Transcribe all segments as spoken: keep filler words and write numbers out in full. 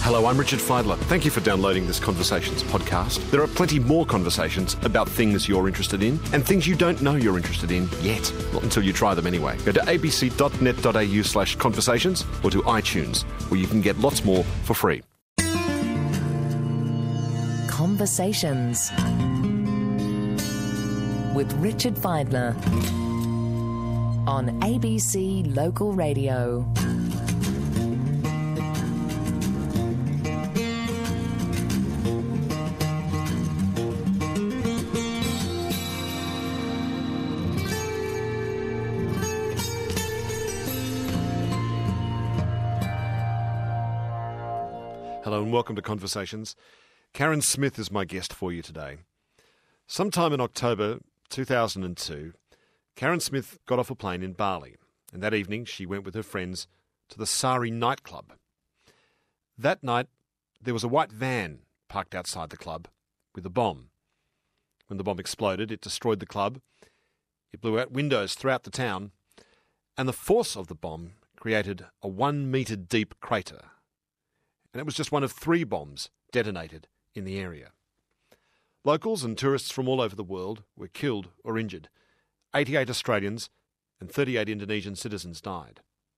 Hello, I'm Richard Feidler. Thank you for downloading this Conversations podcast. There are plenty more conversations about things you're interested in and things you don't know you're interested in yet. Not until you try them anyway. Go to abc.net.au slash conversations or to iTunes, where you can get lots more for free. Conversations with Richard Feidler on A B C Local Radio. Hello and welcome to Conversations. Karen Smith is my guest for you today. Sometime in October two thousand two, Karen Smith got off a plane in Bali, and that evening she went with her friends to the Sari nightclub. That night, there was a white van parked outside the club with a bomb. When the bomb exploded, it destroyed the club, it blew out windows throughout the town, and the force of the bomb created a one-metre deep crater. And it was just one of three bombs detonated in the area. Locals and tourists from all over the world were killed or injured. eighty-eight Australians and thirty-eight Indonesian citizens died.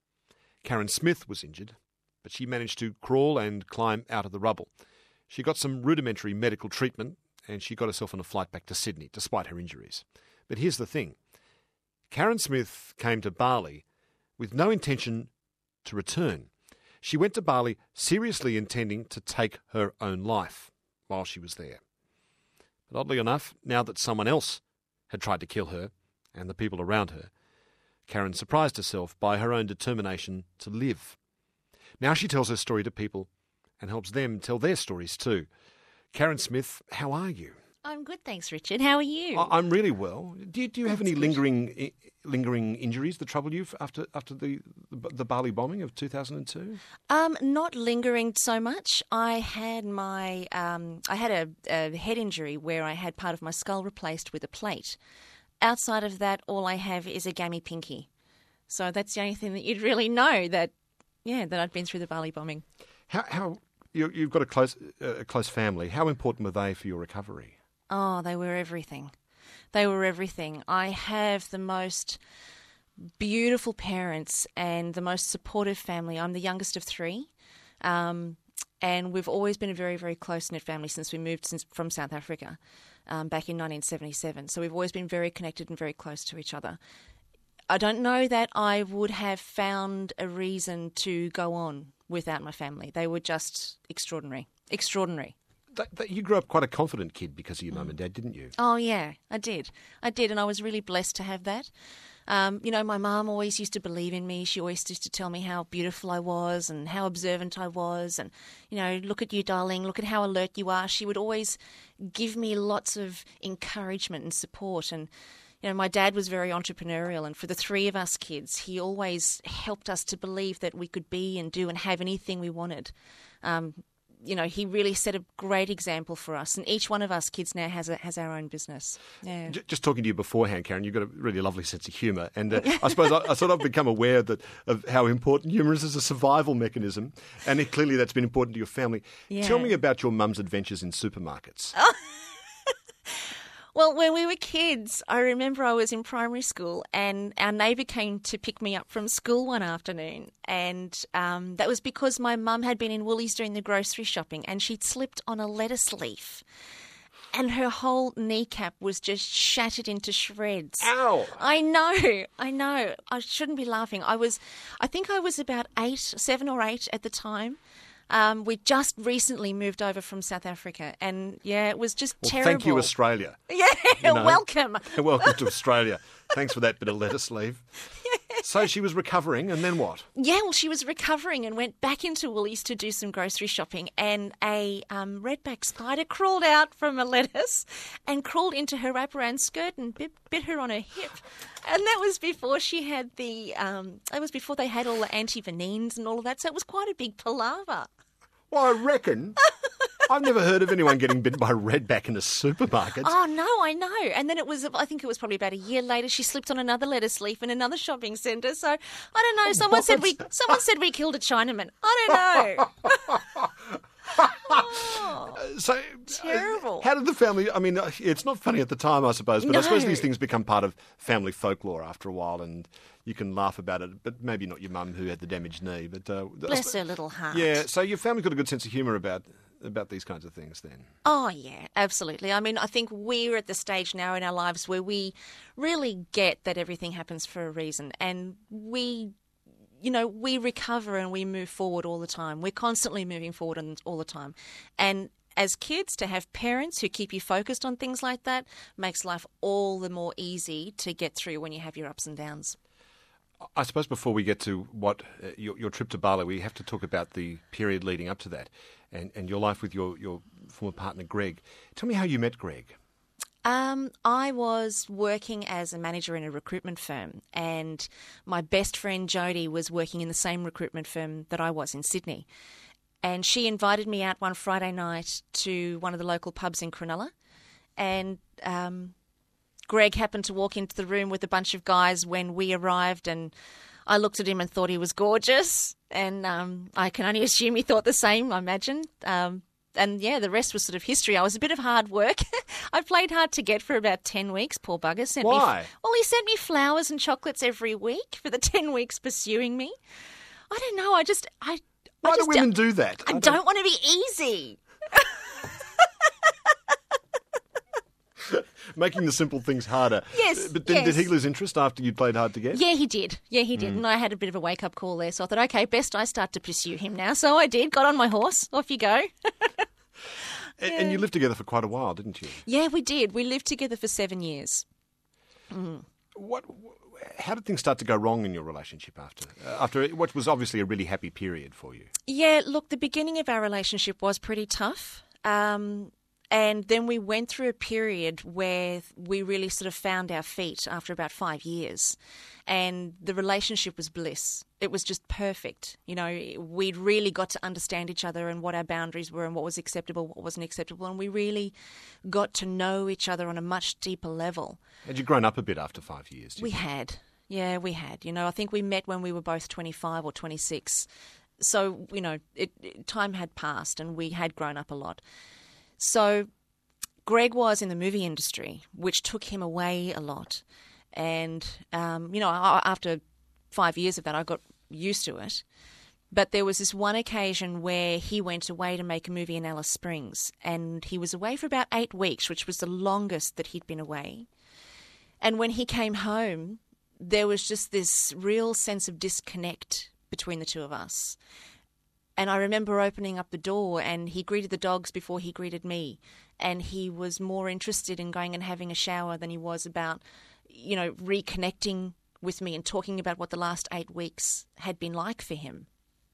Karen Smith was injured, but she managed to crawl and climb out of the rubble. She got some rudimentary medical treatment and she got herself on a flight back to Sydney, despite her injuries. But here's the thing. Karen Smith came to Bali with no intention to return. She went to Bali seriously intending to take her own life while she was there. But oddly enough, now that someone else had tried to kill her and the people around her, Karen surprised herself by her own determination to live. Now she tells her story to people and helps them tell their stories too. Karen Smith, how are you? I'm good, thanks, Richard. How are you? I- I'm really well. Do you, do you have That's any good. lingering I- lingering injuries that trouble you f- after after the, the the Bali bombing of two thousand two? Um, not lingering so much. I had my um, I had a, a head injury where I had part of my skull replaced with a plate. Outside of that, all I have is a gammy pinky. So that's the only thing that you'd really know that, yeah, that I'd been through the Bali bombing. How how you, you've got a close uh, a close family. How important were they for your recovery? Oh, they were everything. They were everything. I have the most beautiful parents and the most supportive family. I'm the youngest of three, um, and we've always been a very, very close-knit family since we moved since, from South Africa um, back in nineteen seventy-seven. So we've always been very connected and very close to each other. I don't know that I would have found a reason to go on without my family. They were just extraordinary. Extraordinary. That, that, you grew up quite a confident kid because of your mum and dad, didn't you? Oh, yeah, I did. I did, and I was really blessed to have that. Um, you know, my mum always used to believe in me. She always used to tell me how beautiful I was and how observant I was and, you know, look at you, darling, look at how alert you are. She would always give me lots of encouragement and support. And, you know, my dad was very entrepreneurial, and for the three of us kids, he always helped us to believe that we could be and do and have anything we wanted. Um You know, he really set a great example for us, and each one of us kids now has a, has our own business. Yeah. J- Just talking to you beforehand, Karen, you've got a really lovely sense of humour, and uh, I suppose I, I sort of become aware that of how important humour is as a survival mechanism, and it, clearly that's been important to your family. Yeah. Tell me about your mum's adventures in supermarkets. Well, when we were kids, I remember I was in primary school and our neighbour came to pick me up from school one afternoon, and um, that was because my mum had been in Woolies doing the grocery shopping and she'd slipped on a lettuce leaf and her whole kneecap was just shattered into shreds. Ow! I know, I know. I shouldn't be laughing. I was, I think I was about eight, seven or eight at the time. Um, we just recently moved over from South Africa, and yeah, it was just Well, terrible. thank you, Australia. Yeah, You know? welcome. Welcome to Australia. Thanks for that bit of lettuce leaf. So she was recovering, and then what? Yeah, well, she was recovering and went back into Woolies to do some grocery shopping, and a um, redback spider crawled out from a lettuce and crawled into her wraparound skirt and bit, bit her on her hip. And that was before she had the, um, that was before they had all the antivenines and all of that, so it was quite a big palaver. Well, I reckon. I've never heard of anyone getting bitten by a redback in a supermarket. Oh, no, I know. And then it was, I think it was probably about a year later, she slipped on another lettuce leaf in another shopping centre. So, I don't know, someone said we someone said we killed a Chinaman. I don't know. So Terrible. Uh, how did the family? I mean, uh, it's not funny at the time, I suppose, but I suppose No. these things become part of family folklore after a while, and you can laugh about it. But maybe not your mum who had the damaged knee. But uh, I Bless sp- her little heart. Yeah. So your family got a good sense of humour about about these kinds of things then. Oh, yeah, absolutely. I mean, I think we're at the stage now in our lives where we really get that everything happens for a reason, and we, you know, we recover and we move forward all the time. We're constantly moving forward and- all the time. And as kids, to have parents who keep you focused on things like that makes life all the more easy to get through when you have your ups and downs. I suppose before we get to what uh, your, your trip to Bali, we have to talk about the period leading up to that and, and your life with your, your former partner, Greg. Tell me how you met Greg. Um, I was working as a manager in a recruitment firm, and my best friend Jodie was working in the same recruitment firm that I was in Sydney. And she invited me out one Friday night to one of the local pubs in Cronulla, and um, Greg happened to walk into the room with a bunch of guys when we arrived, and I looked at him and thought he was gorgeous, and um, I can only assume he thought the same, I imagine. Um, and yeah, the rest was sort of history. I was a bit of hard work. I played hard to get for about ten weeks, poor bugger. Sent Why? Me, well, he sent me flowers and chocolates every week for the ten weeks pursuing me. I don't know, I just... I, Why I do just women do that? I don't want to be easy. Making the simple things harder. Yes, But then did he yes. lose interest after you played hard to get? Yeah, he did. Yeah, he did. And I had a bit of a wake-up call there, so I thought, okay, best I start to pursue him now. So I did. Got on my horse. Off you go. And, and you lived together for quite a while, didn't you? Yeah, we did. We lived together for seven years. What? How did things start to go wrong in your relationship after uh, after what was obviously a really happy period for you? Yeah, look, the beginning of our relationship was pretty tough. Um, and then we went through a period where we really sort of found our feet after about five years. And the relationship was bliss. It was just perfect. You know, we'd really got to understand each other and what our boundaries were and what was acceptable, what wasn't acceptable. And we really got to know each other on a much deeper level. Had you grown up a bit after five years? do you We think? had. Yeah, we had. You know, I think we met when we were both twenty-five or twenty-six. So, you know, it, it, time had passed and we had grown up a lot. So Greg was in the movie industry, which took him away a lot. And, um, you know, I- after five years of that, I got used to it. But there was this one occasion where he went away to make a movie in Alice Springs. And he was away for about eight weeks, which was the longest that he'd been away. And when he came home, there was just this real sense of disconnect between the two of us. And I remember opening up the door and he greeted the dogs before he greeted me. And he was more interested in going and having a shower than he was about, you know, reconnecting with me and talking about what the last eight weeks had been like for him.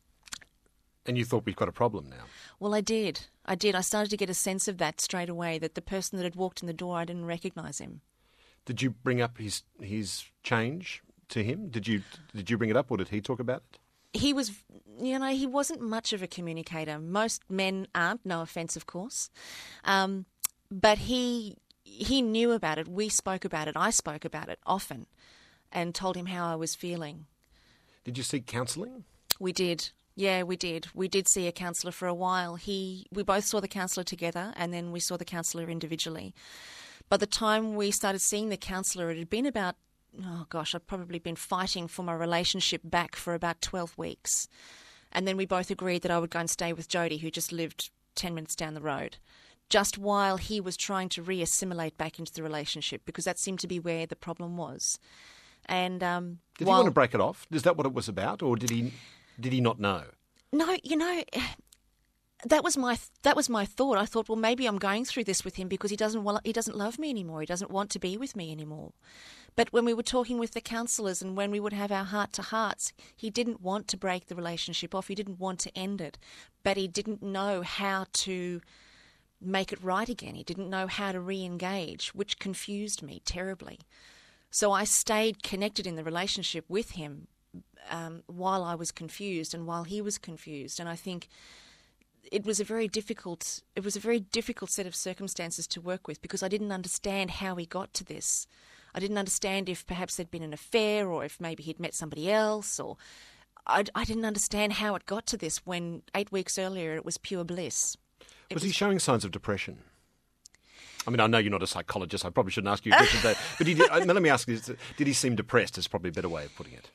And you thought we've got a problem now. Well, I did. I did. I started to get a sense of that straight away, that the person that had walked in the door, I didn't recognise him. Did you bring up his his change to him? Did you did you bring it up, or did he talk about it? He was, you know, he wasn't much of a communicator. Most men aren't, no offence, of course. Um, but he he knew about it. We spoke about it. I spoke about it often and told him how I was feeling. Did you seek counselling? We did. Yeah, we did. We did see a counsellor for a while. He, we both saw the counsellor together and then we saw the counsellor individually. By the time we started seeing the counsellor, it had been about, oh gosh, I'd probably been fighting for my relationship back for about twelve weeks. And then we both agreed that I would go and stay with Jodie, who just lived ten minutes down the road, just while he was trying to re-assimilate back into the relationship, because that seemed to be where the problem was. And um, Did while... he want to break it off? Is that what it was about, or did he did he not know? No, you know, that was my that was my thought. I thought, well, maybe I'm going through this with him because he doesn't wa- he doesn't love me anymore. He doesn't want to be with me anymore. But when we were talking with the counsellors and when we would have our heart-to-hearts, he didn't want to break the relationship off. He didn't want to end it. But he didn't know how to make it right again. He didn't know how to re-engage, which confused me terribly. So I stayed connected in the relationship with him um, while I was confused and while he was confused. And I think it was a very difficult it was a very difficult set of circumstances to work with, because I didn't understand how he got to this. I didn't understand if perhaps there'd been an affair, or if maybe he'd met somebody else, or I, I didn't understand how it got to this when eight weeks earlier it was pure bliss. It Was was he showing signs of depression? I mean, I know you're not a psychologist. I probably shouldn't ask you a question today. But he did, uh, let me ask you, did he seem depressed is probably a better way of putting it.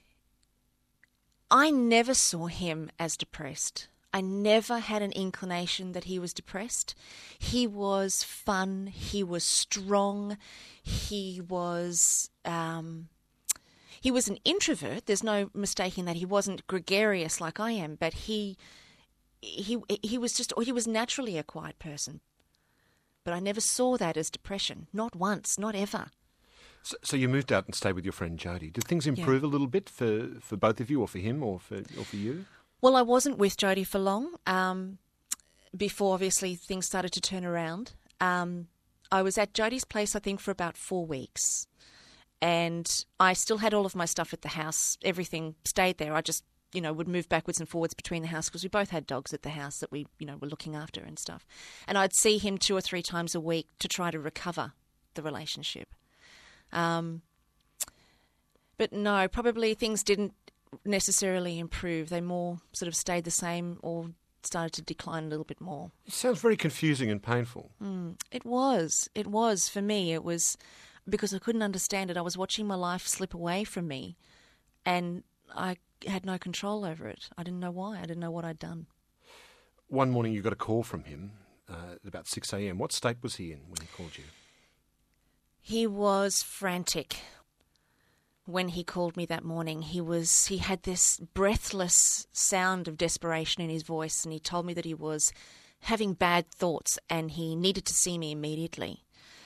I never saw him as depressed. I never had an inclination that he was depressed. He was fun. He was strong. He was um, he was an introvert. There's no mistaking that. He wasn't gregarious like I am, but he he he was just he was naturally a quiet person. But I never saw that as depression. Not once. Not ever. So, so you moved out and stayed with your friend Jody. Did things improve yeah. a little bit for, for both of you, or for him, or for or for you? Well, I wasn't with Jody for long. Um, before, obviously, things started to turn around. Um, I was at Jody's place, I think, for about four weeks. And I still had all of my stuff at the house. Everything stayed there. I just, you know, would move backwards and forwards between the house because we both had dogs at the house that we, you know, were looking after and stuff. And I'd see him two or three times a week to try to recover the relationship. Um, but no, probably things didn't necessarily improve. They more sort of stayed the same or started to decline a little bit more. It sounds very confusing and painful. Mm, it was. It was for me. It was because I couldn't understand it. I was watching my life slip away from me and I had no control over it. I didn't know why. I didn't know what I'd done. One morning you got a call from him uh, at about six a.m. What state was he in when he called you? He was frantic. When he called me that morning, he was he had this breathless sound of desperation in his voice, and he told me that he was having bad thoughts and he needed to see me immediately.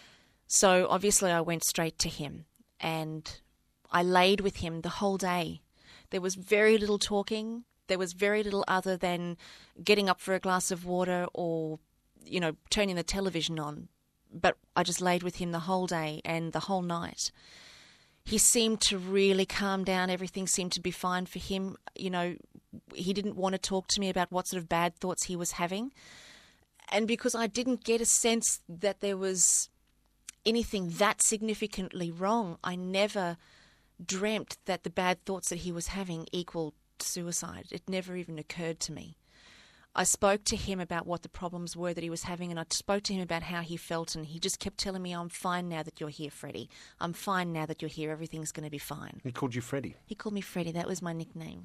So obviously I went straight to him and I laid with him the whole day. There was very little talking. There was very little other than getting up for a glass of water or, you know, turning the television on. But I just laid with him the whole day and the whole night. He seemed to really calm down. Everything seemed to be fine for him. You know, he didn't want to talk to me about what sort of bad thoughts he was having. And because I didn't get a sense that there was anything that significantly wrong, I never dreamt that the bad thoughts that he was having equaled suicide. It never even occurred to me. I spoke to him about what the problems were that he was having, and I spoke to him about how he felt, and he just kept telling me, I'm fine now that you're here, Freddie. I'm fine now that you're here. Everything's going to be fine. He called you Freddie? He called me Freddie. That was my nickname.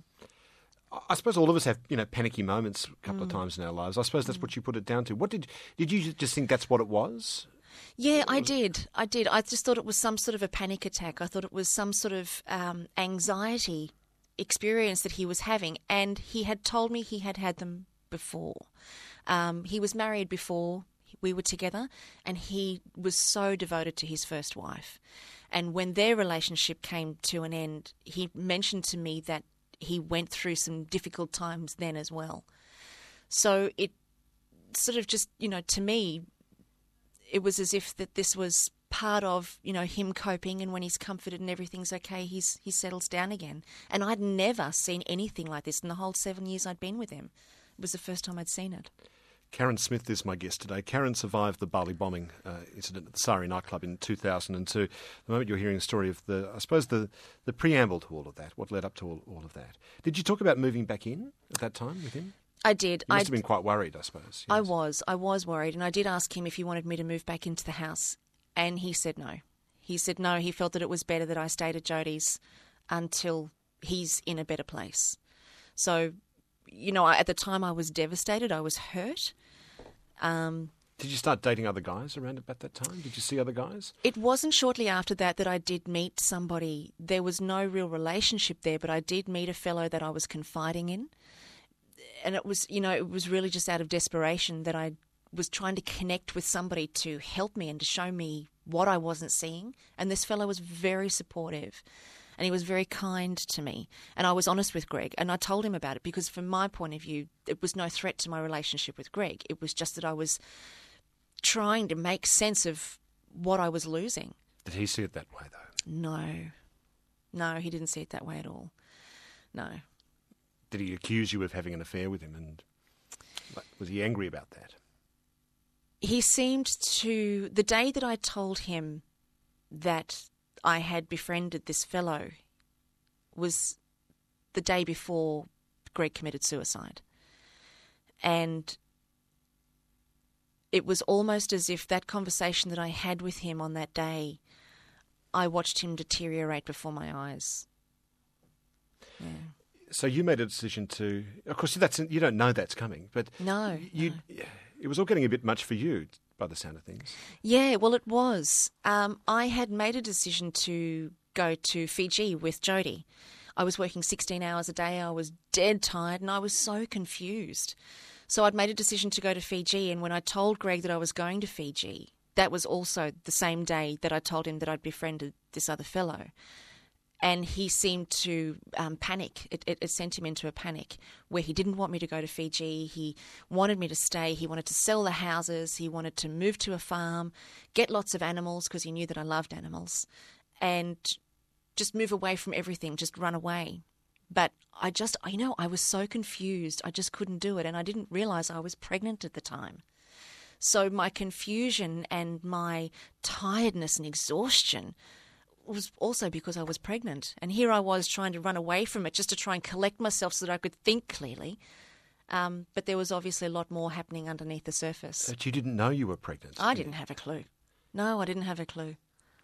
I suppose all of us have, you know, panicky moments a couple mm. of times in our lives. I suppose that's mm. what you put it down to. What did did you just think that's what it was? Yeah, I did. I did. I just thought it was some sort of a panic attack. I thought it was some sort of um, anxiety experience that he was having, and he had told me he had had them before. Um, he was married before we were together, and he was so devoted to his first wife. And when their relationship came to an end, he mentioned to me that he went through some difficult times then as well. So it sort of just, you know, to me, it was as if that this was part of, you know, him coping, and when he's comforted and everything's okay, he's he settles down again. And I'd never seen anything like this in the whole seven years I'd been with him. It was the first time I'd seen it. Karen Smith is my guest today. Karen survived the Bali bombing uh, incident at the Sari nightclub in two thousand two. The moment you're hearing a story of the, I suppose, the, the preamble to all of that, what led up to all, all of that. Did you talk about moving back in at that time with him? I did. You must I'd, have been quite worried, I suppose. Yes. I was. I was worried, and I did ask him if he wanted me to move back into the house, and he said no. He said no, he felt that it was better that I stayed at Jody's until he's in a better place. So, you know, at the time I was devastated. I was hurt. Um, did you start dating other guys around about that time? Did you see other guys? It wasn't shortly after that that I did meet somebody. There was no real relationship there, but I did meet a fellow that I was confiding in. And it was, you know, it was really just out of desperation that I was trying to connect with somebody to help me and to show me what I wasn't seeing. And this fellow was very supportive. And he was very kind to me. And I was honest with Greg. And I told him about it because from my point of view, it was no threat to my relationship with Greg. It was just that I was trying to make sense of what I was losing. Did he see it that way, though? No. No, he didn't see it that way at all. No. Did he accuse you of having an affair with him? And was he angry about that? He seemed to... The day that I told him that I had befriended this fellow was the day before Greg committed suicide. And it was almost as if that conversation that I had with him on that day, I watched him deteriorate before my eyes. Yeah. So you made a decision to, of course, that's you don't know that's coming, but No, you, no. it was all getting a bit much for you by the sound of things. Yeah, well, it was. Um, I had made a decision to go to Fiji with Jodie. I was working sixteen hours a day. I was dead tired and I was so confused. So I'd made a decision to go to Fiji, and when I told Greg that I was going to Fiji, that was also the same day that I told him that I'd befriended this other fellow. And he seemed to um, panic. It, it, it sent him into a panic where he didn't want me to go to Fiji. He wanted me to stay. He wanted to sell the houses. He wanted to move to a farm, get lots of animals because he knew that I loved animals, and just move away from everything, just run away. But I just, you know, I was so confused. I just couldn't do it. And I didn't realise I was pregnant at the time. So my confusion and my tiredness and exhaustion was also because I was pregnant. And here I was trying to run away from it just to try and collect myself so that I could think clearly. Um, but there was obviously a lot more happening underneath the surface. But you didn't know you were pregnant. I didn't have a clue. No, I didn't have a clue.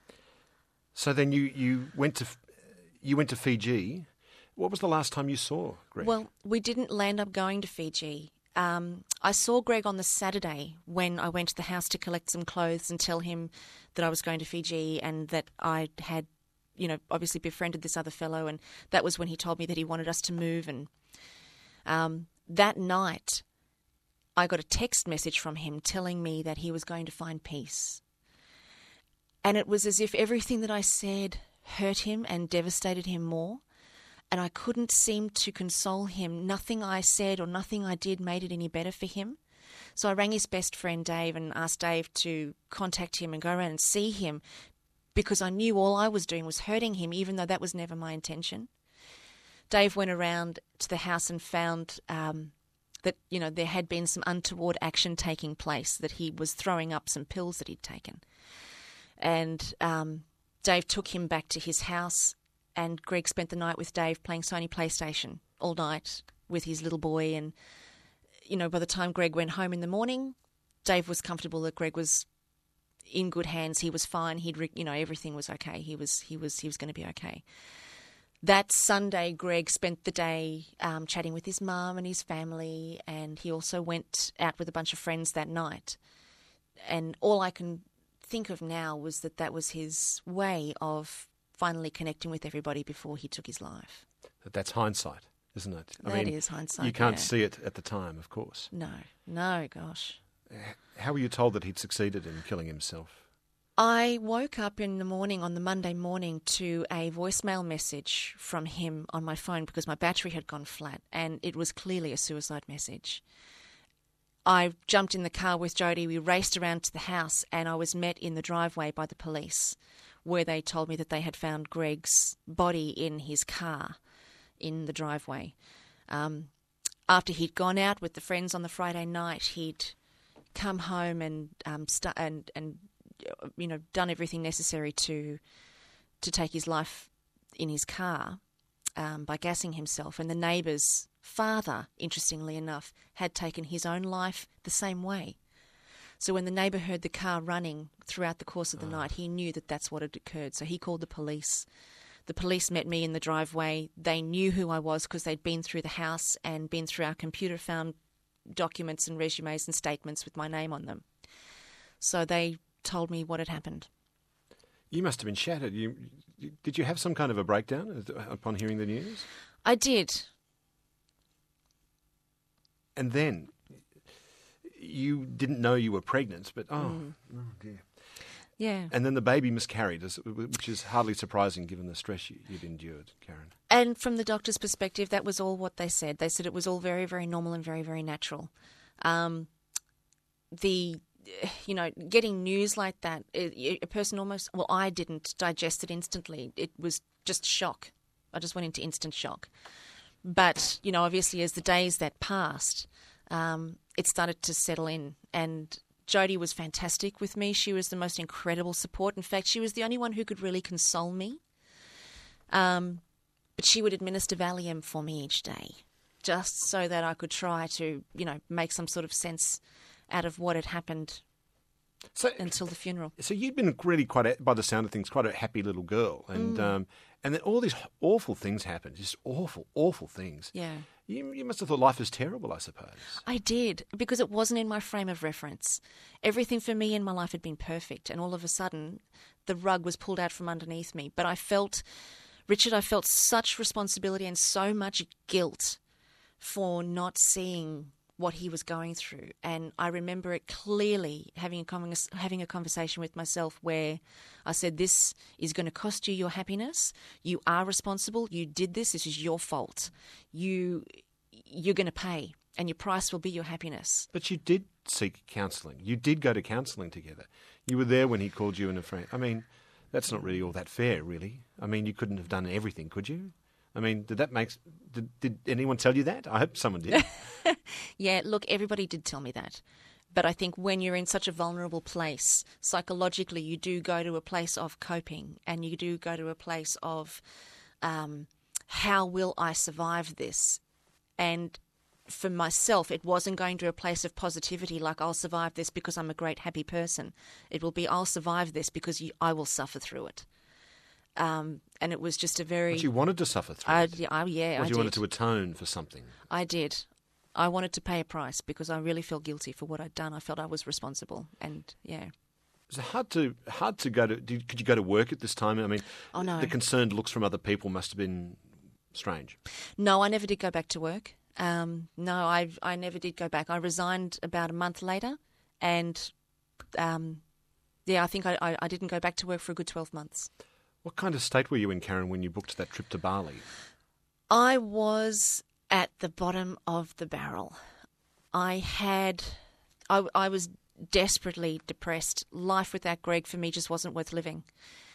So then you, you went to you went to Fiji. What was the last time you saw Greg? Well, we didn't land up going to Fiji. Um, I saw Greg on the Saturday when I went to the house to collect some clothes and tell him that I was going to Fiji and that I had, you know, obviously befriended this other fellow, and that was when he told me that he wanted us to move. And um, that night, I got a text message from him telling me that he was going to find peace. And it was as if everything that I said hurt him and devastated him more. And I couldn't seem to console him. Nothing I said or nothing I did made it any better for him. So I rang his best friend Dave and asked Dave to contact him and go around and see him, because I knew all I was doing was hurting him, even though that was never my intention. Dave went around to the house and found um, that, you know, there had been some untoward action taking place, that he was throwing up some pills that he'd taken. And um, Dave took him back to his house, and Greg spent the night with Dave playing Sony PlayStation all night with his little boy. And, you know, by the time Greg went home in the morning, Dave was comfortable that Greg was in good hands. He was fine. He'd, re- you know, everything was okay. He was, he was, he was going to be okay. That Sunday, Greg spent the day um, chatting with his mum and his family, and he also went out with a bunch of friends that night. And all I can think of now was that that was his way of finally connecting with everybody before he took his life. That's hindsight, isn't it? I That mean, is hindsight. You can't yeah. see it at the time, of course. No, no, gosh. How were you told that he'd succeeded in killing himself? I woke up in the morning, on the Monday morning, to a voicemail message from him on my phone because my battery had gone flat, and it was clearly a suicide message. I jumped in the car with Jodie. We raced around to the house, and I was met in the driveway by the police, where they told me that they had found Greg's body in his car in the driveway. Um, after he'd gone out with the friends on the Friday night, he'd come home and um, st- and and you know done everything necessary to to take his life in his car um, by gassing himself. And the neighbour's father, interestingly enough, had taken his own life the same way. So when the neighbour heard the car running throughout the course of the oh. night, he knew that that's what had occurred. So he called the police. The police met me in the driveway. They knew who I was because they'd been through the house and been through our computer, found documents and resumes and statements with my name on them. So they told me what had happened. You must have been shattered. You, did you have some kind of a breakdown upon hearing the news? I did. And then you didn't know you were pregnant, but oh, mm. oh dear. Yeah. And then the baby miscarried, which is hardly surprising given the stress you'd endured, Karen. And from the doctor's perspective, that was all what they said. They said it was all very, very normal and very, very natural. Um, the, you know, getting news like that, it, a person almost, well, I didn't digest it instantly. It was just shock. I just went into instant shock. But, you know, obviously as the days that passed, um, it started to settle in, and Jodie was fantastic with me. She was the most incredible support. In fact, she was the only one who could really console me. Um, but she would administer Valium for me each day, just so that I could try to, you know, make some sort of sense out of what had happened So, until the funeral. so you'd been really quite, a, by the sound of things, quite a happy little girl, and Mm. um, and then all these awful things happened, just awful, awful things. Yeah. You, you must have thought life was terrible, I suppose. I did, because it wasn't in my frame of reference. Everything for me in my life had been perfect, and all of a sudden, the rug was pulled out from underneath me. But I felt, Richard, I felt such responsibility and so much guilt for not seeing what he was going through. And I remember it clearly having a, convers- having a conversation with myself where I said, this is going to cost you your happiness. You are responsible. You did this. This is your fault. You, you're going to pay, and your price will be your happiness. But you did seek counselling. You did go to counselling together. You were there when he called you and a friend. I mean, that's not really all that fair, really. I mean, you couldn't have done everything, could you? I mean, did that make? Did, did anyone tell you that? I hope someone did. Yeah, look, everybody did tell me that. But I think when you're in such a vulnerable place, psychologically, you do go to a place of coping, and you do go to a place of um, how will I survive this? And for myself, it wasn't going to a place of positivity like I'll survive this because I'm a great, happy person. It will be I'll survive this because you, I will suffer through it. Um, and it was just a very... But you wanted to suffer through I, it. yeah, I, yeah, Or I you did. wanted to atone for something. I did. I wanted to pay a price because I really felt guilty for what I'd done. I felt I was responsible, and yeah. Is it hard to hard to go to? Did, could you go to work at this time? I mean, Oh, no. the concerned looks from other people must have been strange. No, I never did go back to work. Um, no, I I never did go back. I resigned about a month later, and um, yeah, I think I, I, I didn't go back to work for a good twelve months. What kind of state were you in, Karen, when you booked that trip to Bali? I was at the bottom of the barrel. I had, I, I was desperately depressed. Life without Greg for me just wasn't worth living.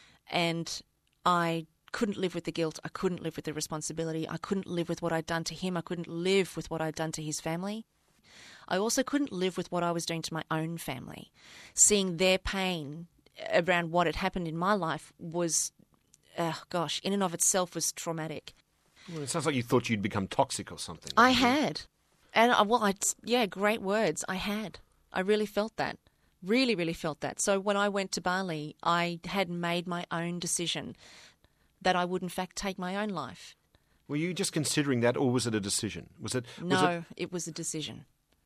And I couldn't live with the guilt. I couldn't live with the responsibility. I couldn't live with what I'd done to him. I couldn't live with what I'd done to his family. I also couldn't live with what I was doing to my own family. Seeing their pain around what had happened in my life was, oh gosh, in and of itself was traumatic. Well, it sounds like you thought you'd become toxic or something. I had. And, I, well, I, yeah, great words. I had. I really felt that. Really, really felt that. So when I went to Bali, I had made my own decision that I would, in fact, take my own life. Were you just considering that, or was it a decision? Was it? Was No, It, it was a decision.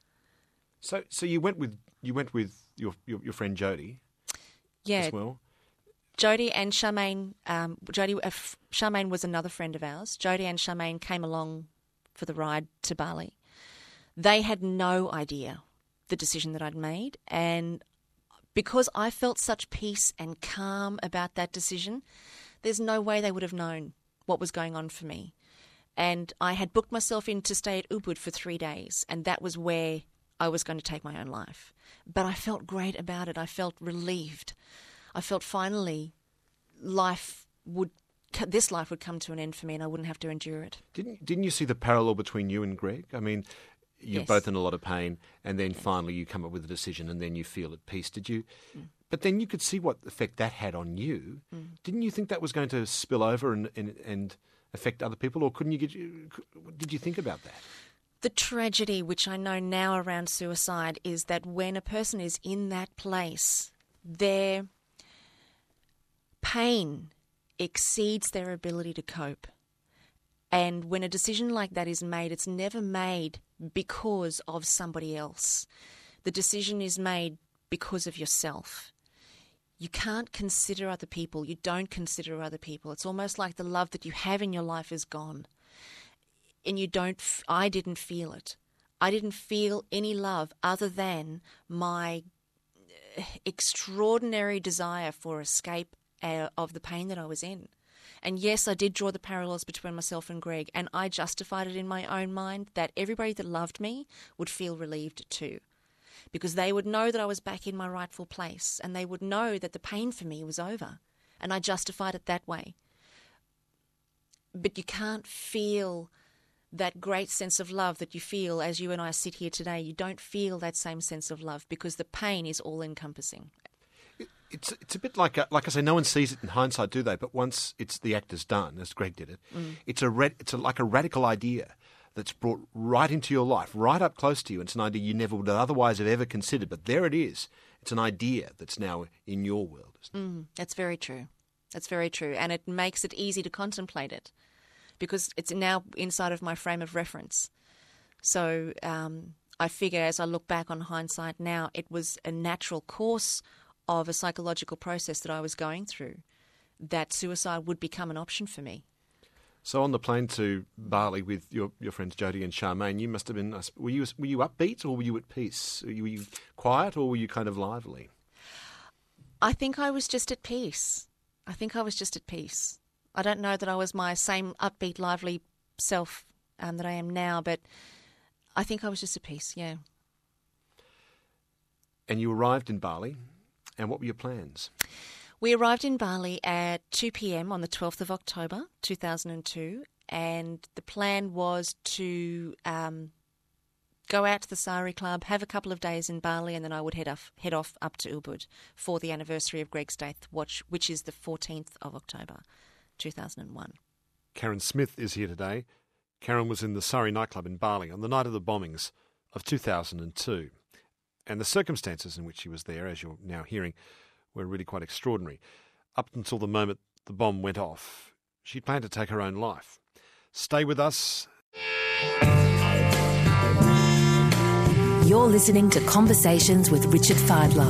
so, so you went with you went with your your, your friend Jodie Yeah, as well. Jodie and Charmaine, um, Jodie, uh, f- Charmaine was another friend of ours. Jodie and Charmaine came along for the ride to Bali. They had no idea the decision that I'd made, and because I felt such peace and calm about that decision, there's no way they would have known what was going on for me. And I had booked myself in to stay at Ubud for three days, and that was where I was going to take my own life. But I felt great about it. I felt relieved. I felt finally life would, this life would come to an end for me, and I wouldn't have to endure it. Didn't Didn't you see the parallel between you and Greg? I mean, you're Yes. both in a lot of pain, and then finally you come up with a decision, and then you feel at peace. Did you? Mm. But then you could see what effect that had on you. Mm. Didn't you think that was going to spill over and and, and affect other people, or couldn't you get? Did you think about that? The tragedy, which I know now around suicide, is that when a person is in that place, their pain exceeds their ability to cope. And when a decision like that is made, it's never made because of somebody else. The decision is made because of yourself. You can't consider other people. You don't consider other people. It's almost like the love that you have in your life is gone. And you don't, f- I didn't feel it. I didn't feel any love other than my extraordinary desire for escape uh, of the pain that I was in. And yes, I did draw the parallels between myself and Greg, and I justified it in my own mind that everybody that loved me would feel relieved too, because they would know that I was back in my rightful place, and they would know that the pain for me was over, and I justified it that way. But you can't feel that great sense of love that you feel as you and I sit here today. You don't feel that same sense of love because the pain is all-encompassing. It's it's a bit like a, like I say, no one sees it in hindsight, do they? But once it's the act is done, as Greg did it, mm. it's a red, it's a, like a radical idea that's brought right into your life, right up close to you. It's an idea you never would otherwise have ever considered, but there it is. It's an idea that's now in your world. Isn't it? Mm, that's very true. That's very true. And it makes it easy to contemplate it because it's now inside of my frame of reference. So um, I figure as I look back on hindsight now, it was a natural course of a psychological process that I was going through, that suicide would become an option for me. So on the plane to Bali with your, your friends Jodie and Charmaine, you must have been, were you were you upbeat or were you at peace? Were you, were you quiet or were you kind of lively? I think I was just at peace. I think I was just at peace. I don't know that I was my same upbeat, lively self um, that I am now, but I think I was just at peace, yeah. And you arrived in Bali, and what were your plans? We arrived in Bali at two p.m. on the twelfth of October two thousand two, and the plan was to um, go out to the Sari Club, have a couple of days in Bali, and then I would head off, head off up to Ubud for the anniversary of Greg's death, which, which is the fourteenth of October two thousand one. Karen Smith is here today. Karen was in the Sari nightclub in Bali on the night of the bombings of two thousand two. And the circumstances in which she was there, as you're now hearing, were really quite extraordinary. Up until the moment the bomb went off, she planned to take her own life. Stay with us. You're listening to Conversations with Richard Fidler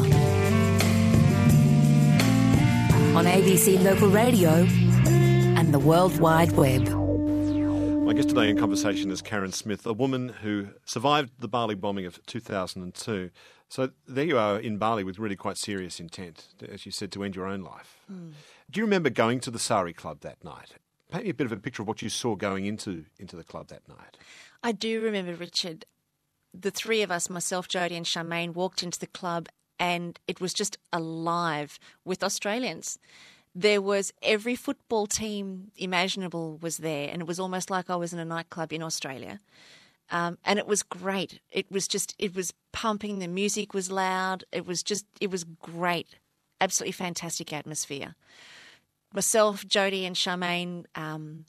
on A B C Local Radio and the World Wide Web. My guest today in conversation is Karen Smith, a woman who survived the Bali bombing of two thousand two. So there you are in Bali with really quite serious intent, as you said, to end your own life. Mm. Do you remember going to the Sari Club that night? Paint me a bit of a picture of what you saw going into, into the club that night. I do remember, Richard. The three of us, myself, Jodie and Charmaine, walked into the club and it was just alive with Australians. There was every football team imaginable was there, and it was almost like I was in a nightclub in Australia. Um, and it was great. It was just, it was pumping. The music was loud. It was just, it was great. Absolutely fantastic atmosphere. Myself, Jodie and Charmaine, um,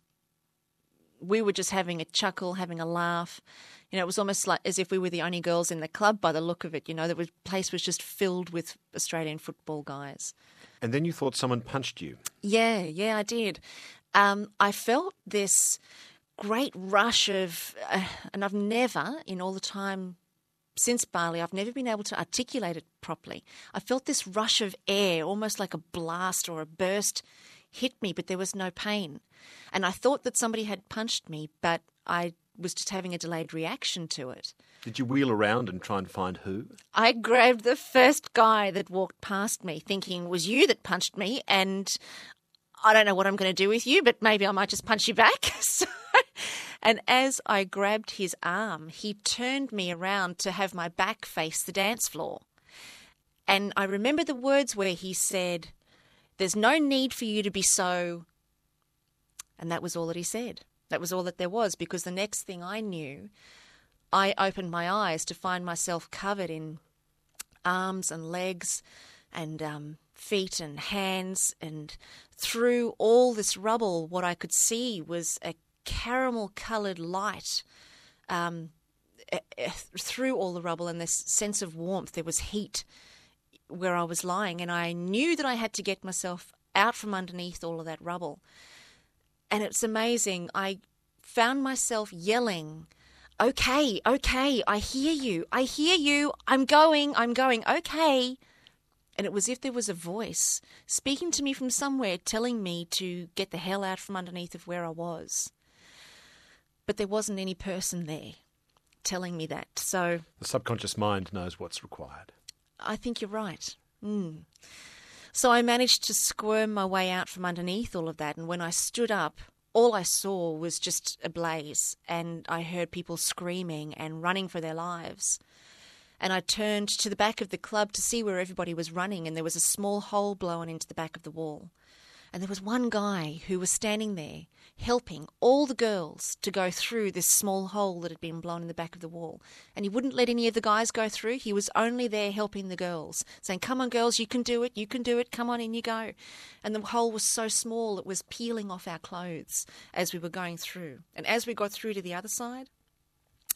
we were just having a chuckle, having a laugh. You know, it was almost like as if we were the only girls in the club by the look of it. You know, the place was just filled with Australian football guys. And then you thought someone punched you. Yeah, yeah, I did. Um, I felt this great rush of, uh, and I've never, in all the time since Bali, I've never been able to articulate it properly. I felt this rush of air, almost like a blast or a burst, hit me, but there was no pain. And I thought that somebody had punched me, but I was just having a delayed reaction to it. Did you wheel around and try and find who? I grabbed the first guy that walked past me, thinking it was you that punched me, and I don't know what I'm going to do with you, but maybe I might just punch you back. So, and as I grabbed his arm, he turned me around to have my back face the dance floor. And I remember the words where he said, "There's no need for you to be so..." And that was all that he said. That was all that there was, because the next thing I knew, I opened my eyes to find myself covered in arms and legs and um, feet and hands, and through all this rubble, what I could see was a caramel-coloured light. Um, through all the rubble and this sense of warmth, there was heat where I was lying, and I knew that I had to get myself out from underneath all of that rubble. And it's amazing. I found myself yelling, "Okay, okay, I hear you, I hear you, I'm going, I'm going, okay." And it was as if there was a voice speaking to me from somewhere, telling me to get the hell out from underneath of where I was. But there wasn't any person there telling me that. So the subconscious mind knows what's required. I think you're right. Mm. So I managed to squirm my way out from underneath all of that, and when I stood up, all I saw was just a blaze, and I heard people screaming and running for their lives. And I turned to the back of the club to see where everybody was running, and there was a small hole blown into the back of the wall. And there was one guy who was standing there helping all the girls to go through this small hole that had been blown in the back of the wall. And he wouldn't let any of the guys go through. He was only there helping the girls, saying, "Come on, girls, you can do it, you can do it, come on, in you go." And the hole was so small it was peeling off our clothes as we were going through. And as we got through to the other side,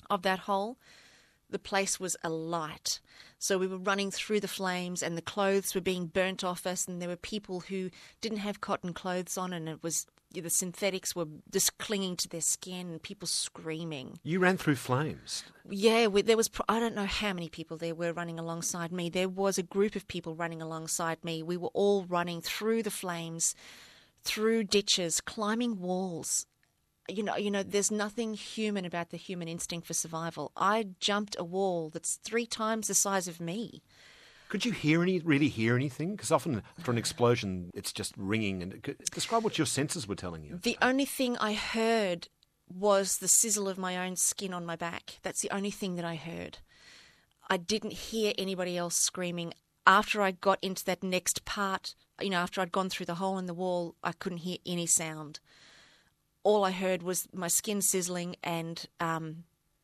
of that hole, the place was alight. So we were running through the flames and the clothes were being burnt off us, and there were people who didn't have cotton clothes on, and it was the synthetics were just clinging to their skin and people screaming. You ran through flames. Yeah, we, there was, I don't know how many people there were running alongside me. There was a group of people running alongside me. We were all running through the flames, through ditches, climbing walls. You know, you know, there's nothing human about the human instinct for survival. I jumped a wall that's three times the size of me. Could you hear any, really hear anything? Because often after an explosion, it's just ringing. And describe what your senses were telling you. The only thing I heard was the sizzle of my own skin on my back. That's the only thing that I heard. I didn't hear anybody else screaming. After I got into that next part, you know, after I'd gone through the hole in the wall, I couldn't hear any sound. All I heard was my skin sizzling, and um,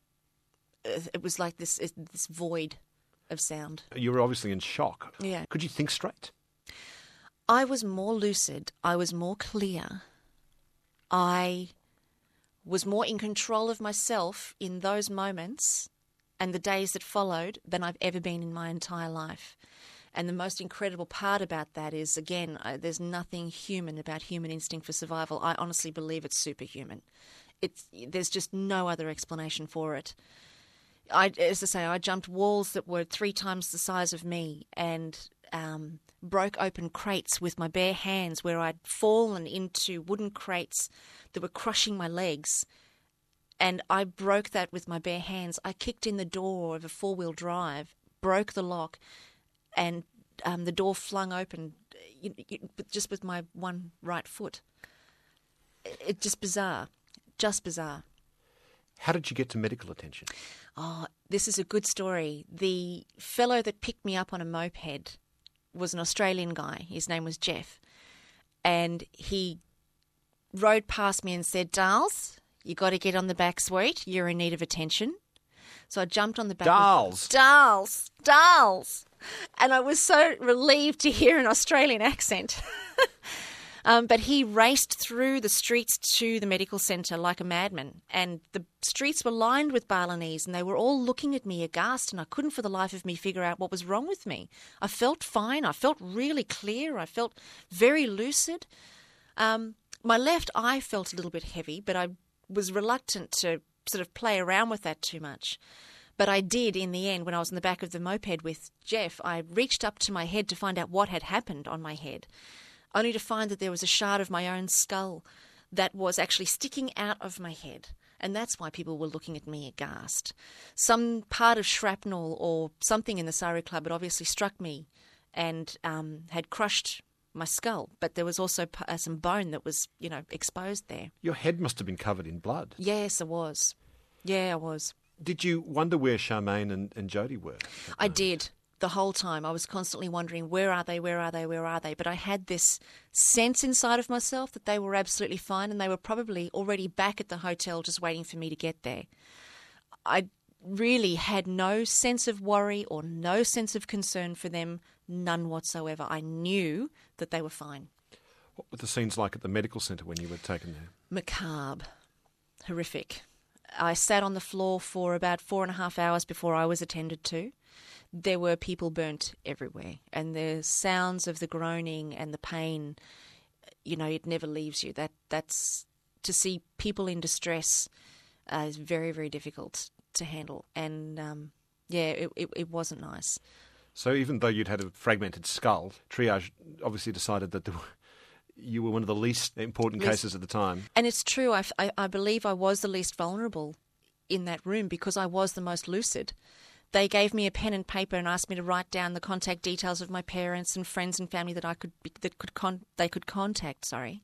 it was like this this void of sound. You were obviously in shock. Yeah. Could you think straight? I was more lucid. I was more clear. I was more in control of myself in those moments and the days that followed than I've ever been in my entire life. And the most incredible part about that is, again, I, there's nothing human about human instinct for survival. I honestly believe it's superhuman. It's, there's just no other explanation for it. I, as I say, I jumped walls that were three times the size of me and um, broke open crates with my bare hands where I'd fallen into wooden crates that were crushing my legs. And I broke that with my bare hands. I kicked in the door of a four-wheel drive, broke the lock, and um, the door flung open you, you, just with my one right foot. It, it just bizarre, just bizarre. How did you get to medical attention? Oh, this is a good story. The fellow that picked me up on a moped was an Australian guy. His name was Jeff. And he rode past me and said, "Darls, you got to get on the back suite. You're in need of attention." So I jumped on the back. Darls. Darls. Darls. And I was so relieved to hear an Australian accent. Um, but he raced through the streets to the medical centre like a madman, and the streets were lined with Balinese, and they were all looking at me aghast, and I couldn't for the life of me figure out what was wrong with me. I felt fine. I felt really clear. I felt very lucid. Um, my left eye felt a little bit heavy, but I was reluctant to sort of play around with that too much. But I did in the end when I was in the back of the moped with Jeff. I reached up to my head to find out what had happened on my head, only to find that there was a shard of my own skull that was actually sticking out of my head. And that's why people were looking at me aghast. Some part of shrapnel or something in the Sari Club had obviously struck me and um, had crushed my skull. But there was also uh, some bone that was, you know, exposed there. Your head must have been covered in blood. Yes, I was. Yeah, I was. Did you wonder where Charmaine and, and Jodie were? I did. The whole time I was constantly wondering, where are they, where are they, where are they? But I had this sense inside of myself that they were absolutely fine, and they were probably already back at the hotel just waiting for me to get there. I really had no sense of worry or no sense of concern for them, none whatsoever. I knew that they were fine. What were the scenes like at the medical centre when you were taken there? Macabre. Horrific. I sat on the floor for about four and a half hours before I was attended to. There were people burnt everywhere, and the sounds of the groaning and the pain, you know, it never leaves you. That that's to see people in distress uh, is very, very difficult to handle, and um, yeah, it, it it wasn't nice. So even though you'd had a fragmented skull, triage obviously decided that there were, you were one of the least important least, cases at the time. And it's true. I, I I believe I was the least vulnerable in that room because I was the most lucid. They gave me a pen and paper and asked me to write down the contact details of my parents and friends and family that I could be, that could con- they could contact. Sorry,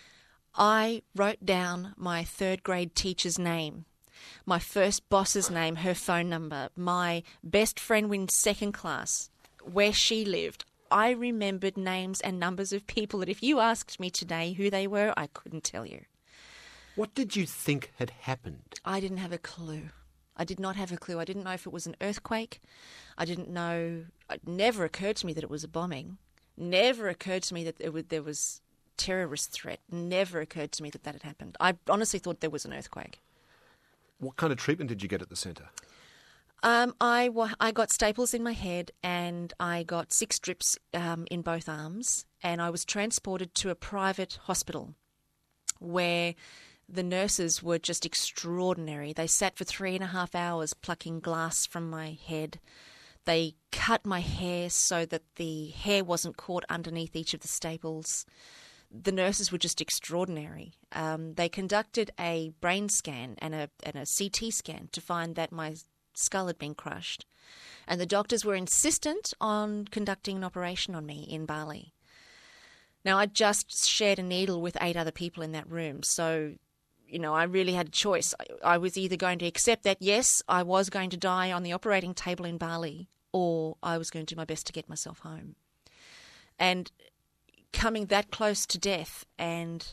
I wrote down my third grade teacher's name, my first boss's name, her phone number, my best friend in second class, where she lived. I remembered names and numbers of people that if you asked me today who they were, I couldn't tell you. What did you think had happened? I didn't have a clue. I did not have a clue. I didn't know if it was an earthquake. I didn't know. It never occurred to me that it was a bombing. Never occurred to me that it would, there was terrorist threat. Never occurred to me that that had happened. I honestly thought there was an earthquake. What kind of treatment did you get at the centre? Um, I, wa- I got staples in my head and I got six strips um, in both arms, and I was transported to a private hospital where the nurses were just extraordinary. They sat for three and a half hours plucking glass from my head. They cut my hair so that the hair wasn't caught underneath each of the staples. The nurses were just extraordinary. Um, they conducted a brain scan and a, and a C T scan to find that my skull had been crushed. And the doctors were insistent on conducting an operation on me in Bali. Now, I just shared a needle with eight other people in that room, so, you know, I really had a choice. I, I was either going to accept that, yes, I was going to die on the operating table in Bali, or I was going to do my best to get myself home. And coming that close to death and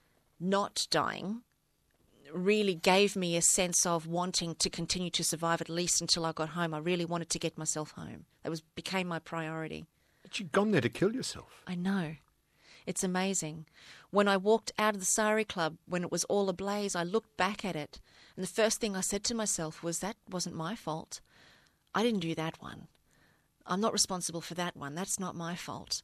not dying really gave me a sense of wanting to continue to survive at least until I got home. I really wanted to get myself home. That was became my priority. But you'd gone there to kill yourself. I know. It's amazing. When I walked out of the Sari Club, when it was all ablaze, I looked back at it, and the first thing I said to myself was, that wasn't my fault. I didn't do that one. I'm not responsible for that one. That's not my fault.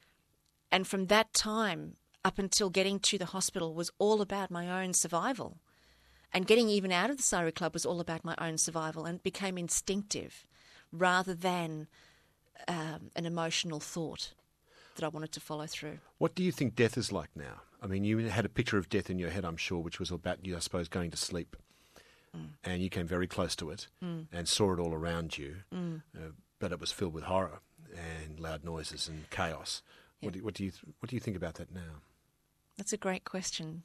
And from that time up until getting to the hospital was all about my own survival. And getting even out of the Sari Club was all about my own survival, and it became instinctive rather than um, an emotional thought that I wanted to follow through. What do you think death is like now? I mean, you had a picture of death in your head, I'm sure, which was about you, I suppose, going to sleep. Mm. And you came very close to it mm. and saw it all around you, mm. uh, but it was filled with horror and loud noises and chaos. Yep. What, do, what, do you, what do you think about that now? That's a great question.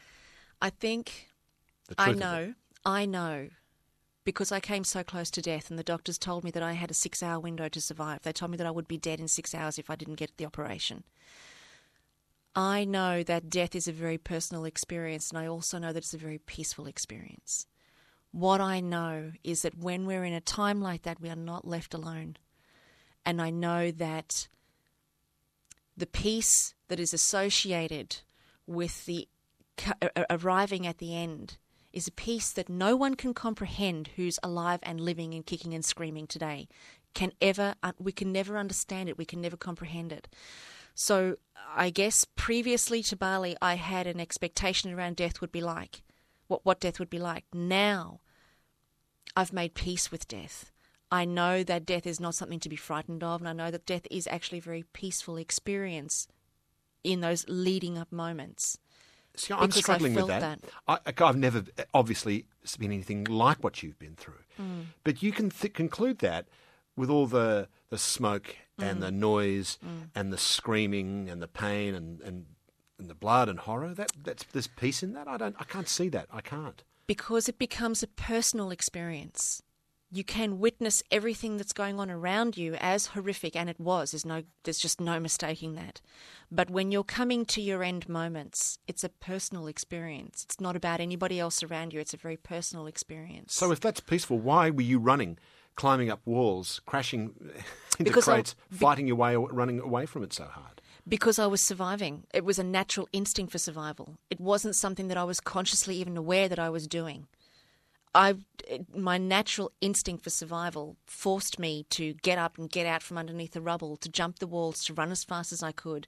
I think I know, I know, because I came so close to death, and the doctors told me that I had a six-hour window to survive. They told me that I would be dead in six hours if I didn't get the operation. I know that death is a very personal experience, and I also know that it's a very peaceful experience. What I know is that when we're in a time like that, we are not left alone. And I know that the peace that is associated with the arriving at the end is a peace that no one can comprehend who's alive and living and kicking and screaming today. Can ever we can never understand it. We can never comprehend it. So I guess previously to Bali, I had an expectation around death would be like, what what death would be like. Now I've made peace with death. I know that death is not something to be frightened of, and I know that death is actually a very peaceful experience in those leading up moments. See, I'm struggling with that. that. I, I've never obviously been anything like what you've been through. Mm. But you can th- conclude that with all the, the smoke mm. and the noise mm. and the screaming and the pain and, and, and the blood and horror, that that's there's peace in that? I don't I can't see that. I can't. Because it becomes a personal experience. You can witness everything that's going on around you as horrific, and it was. There's no, there's just no mistaking that. But when you're coming to your end moments, it's a personal experience. It's not about anybody else around you. It's a very personal experience. So if that's peaceful, why were you running, climbing up walls, crashing into because crates, I, be, fighting your way, running away from it so hard? Because I was surviving. It was a natural instinct for survival. It wasn't something that I was consciously even aware that I was doing. I, my natural instinct for survival forced me to get up and get out from underneath the rubble, to jump the walls, to run as fast as I could,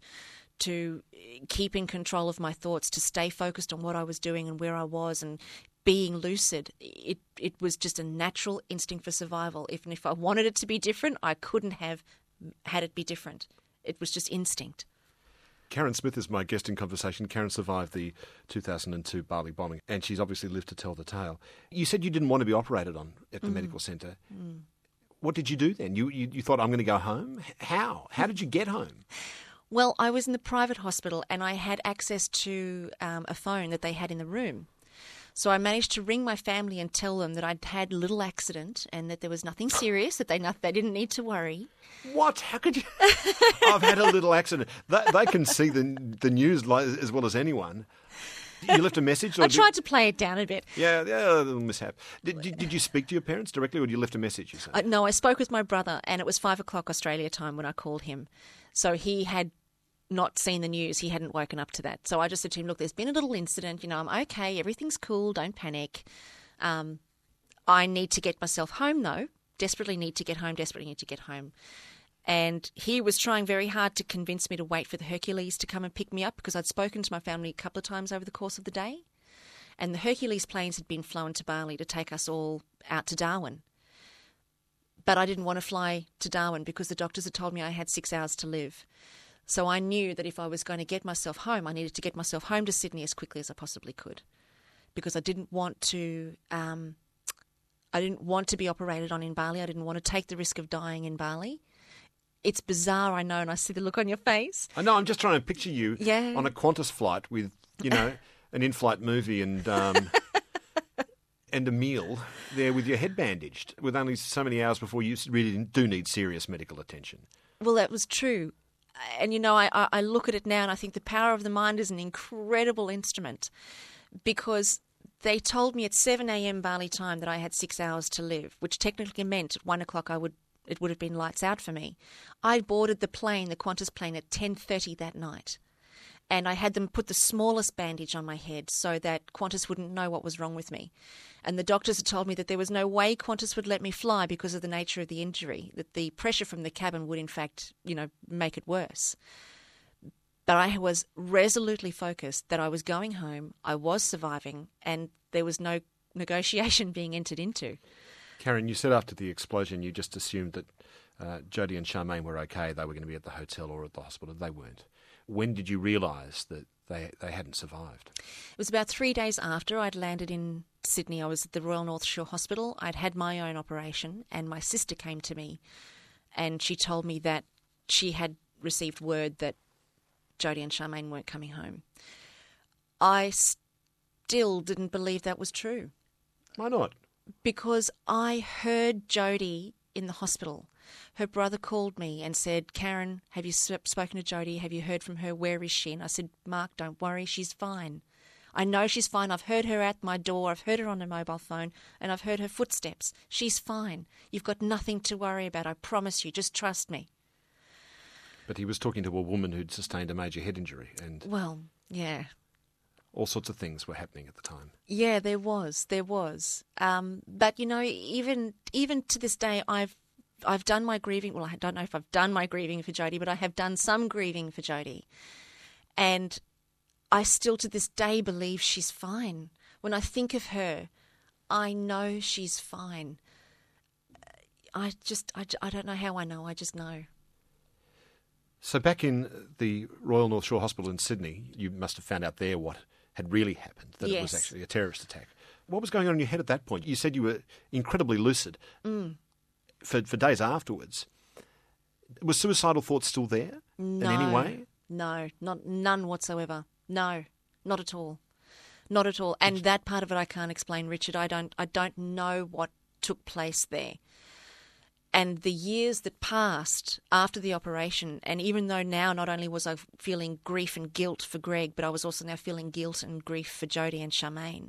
to keep in control of my thoughts, to stay focused on what I was doing and where I was and being lucid. It it was just a natural instinct for survival. If, and if I wanted it to be different, I couldn't have had it be different. It was just instinct. Karen Smith is my guest in conversation. Karen survived the two thousand two Bali bombing, and she's obviously lived to tell the tale. You said you didn't want to be operated on at the mm. medical centre. Mm. What did you do then? You, you you thought, I'm going to go home? How? How did you get home? Well, I was in the private hospital, and I had access to um, a phone that they had in the room. So I managed to ring my family and tell them that I'd had a little accident and that there was nothing serious, that they not, they didn't need to worry. What? How could you? I've had a little accident. They, they can see the the news as well as anyone. You left a message? Or I tried did... to play it down a bit. Yeah, yeah, a little mishap. Did, did, did you speak to your parents directly, or did you left a message? You say? Uh, no, I spoke with my brother, and it was five o'clock Australia time when I called him. So he had not seen the news. He hadn't woken up to that. So I just said to him, look, there's been a little incident. You know, I'm okay. Everything's cool. Don't panic. Um, I need to get myself home, though. Desperately need to get home, desperately need to get home. And he was trying very hard to convince me to wait for the Hercules to come and pick me up, because I'd spoken to my family a couple of times over the course of the day. And the Hercules planes had been flown to Bali to take us all out to Darwin. But I didn't want to fly to Darwin because the doctors had told me I had six hours to live. So I knew that if I was going to get myself home, I needed to get myself home to Sydney as quickly as I possibly could, because I didn't want to... Um, I didn't want to be operated on in Bali. I didn't want to take the risk of dying in Bali. It's bizarre, I know, and I see the look on your face. I know, I'm just trying to picture you yeah. on a Qantas flight with, you know, an in-flight movie and um, and a meal there with your head bandaged with only so many hours before you really do need serious medical attention. Well, that was true. And, you know, I, I look at it now and I think the power of the mind is an incredible instrument, because they told me at seven a.m. Bali time that I had six hours to live, which technically meant at one o'clock I would it would have been lights out for me. I boarded the plane, the Qantas plane, at ten thirty that night. And I had them put the smallest bandage on my head so that Qantas wouldn't know what was wrong with me. And the doctors had told me that there was no way Qantas would let me fly because of the nature of the injury, that the pressure from the cabin would, in fact, you know, make it worse. But I was resolutely focused that I was going home, I was surviving, and there was no negotiation being entered into. Karen, you said after the explosion you just assumed that uh, Jodie and Charmaine were okay, they were going to be at the hotel or at the hospital. They weren't. When did you realise that they, they hadn't survived? It was about three days after I'd landed in Sydney. I was at the Royal North Shore Hospital. I'd had my own operation, and my sister came to me and she told me that she had received word that Jodie and Charmaine weren't coming home. I still didn't believe that was true. Why not? Because I heard Jodie in the hospital. Her brother called me and said, Karen, have you spoken to Jodie? Have you heard from her? Where is she? And I said, Mark, don't worry, she's fine. I know she's fine. I've heard her at my door. I've heard her on her mobile phone, and I've heard her footsteps. She's fine. You've got nothing to worry about. I promise you. Just trust me. But he was talking to a woman who'd sustained a major head injury, and well, yeah, all sorts of things were happening at the time. Yeah, there was, there was. Um, but you know, even even to this day, I've I've done my grieving. Well, I don't know if I've done my grieving for Jodie, but I have done some grieving for Jodie, and I still to this day believe she's fine. When I think of her, I know she's fine. I just, I, I don't know how I know. I just know. So back in the Royal North Shore Hospital in Sydney, you must have found out there what had really happened, that yes. it was actually a terrorist attack. What was going on in your head at that point? You said you were incredibly lucid mm. for, for days afterwards. Was suicidal thoughts still there no, in any way? No, not none whatsoever. No, not at all. Not at all. And that part of it I can't explain, Richard. I don't I don't know what took place there. And the years that passed after the operation, and even though now not only was I feeling grief and guilt for Greg, but I was also now feeling guilt and grief for Jodie and Charmaine.